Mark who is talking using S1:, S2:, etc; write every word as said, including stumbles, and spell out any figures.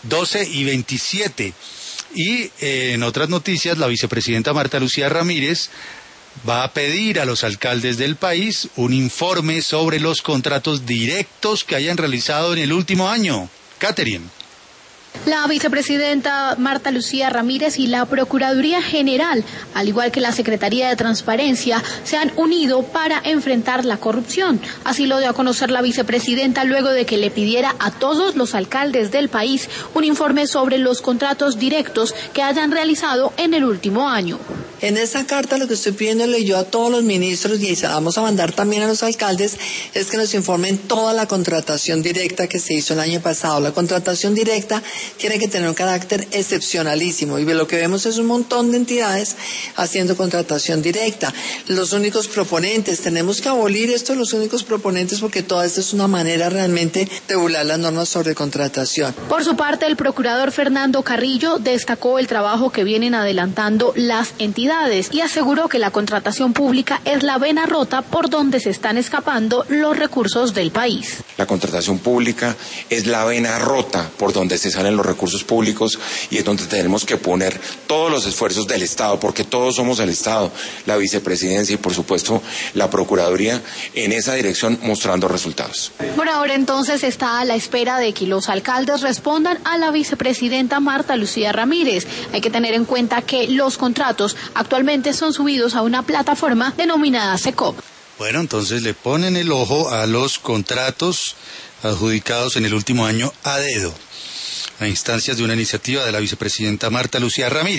S1: doce y veintisiete. Y eh, en otras noticias, la vicepresidenta Marta Lucía Ramírez va a pedir a los alcaldes del país un informe sobre los contratos directos que hayan realizado en el último año. Catherine.
S2: La vicepresidenta Marta Lucía Ramírez y la Procuraduría General, al igual que la Secretaría de Transparencia, se han unido para enfrentar la corrupción. Así lo dio a conocer la vicepresidenta luego de que le pidiera a todos los alcaldes del país un informe sobre los contratos directos que hayan realizado en el último año.
S3: En esa carta lo que estoy pidiéndole yo a todos los ministros y vamos a mandar también a los alcaldes es que nos informen toda la contratación directa que se hizo el año pasado. La contratación directa tiene que tener un carácter excepcionalísimo y lo que vemos es un montón de entidades haciendo contratación directa. Los únicos proponentes, tenemos que abolir esto, los únicos proponentes, porque toda esta es una manera realmente de burlar las normas sobre contratación.
S2: Por su parte, el procurador Fernando Carrillo destacó el trabajo que vienen adelantando las entidades y aseguró que la contratación pública es la vena rota por donde se están escapando los recursos del país.
S4: La contratación pública es la vena rota por donde se salen los recursos públicos y es donde tenemos que poner todos los esfuerzos del Estado, porque todos somos el Estado, la vicepresidencia y por supuesto la Procuraduría en esa dirección mostrando resultados.
S2: Por ahora entonces está a la espera de que los alcaldes respondan a la vicepresidenta Marta Lucía Ramírez. Hay que tener en cuenta que los contratos actualmente son subidos a una plataforma denominada SECOP.
S1: Bueno, entonces le ponen el ojo a los contratos adjudicados en el último año a dedo, a instancias de una iniciativa de la vicepresidenta Marta Lucía Ramírez.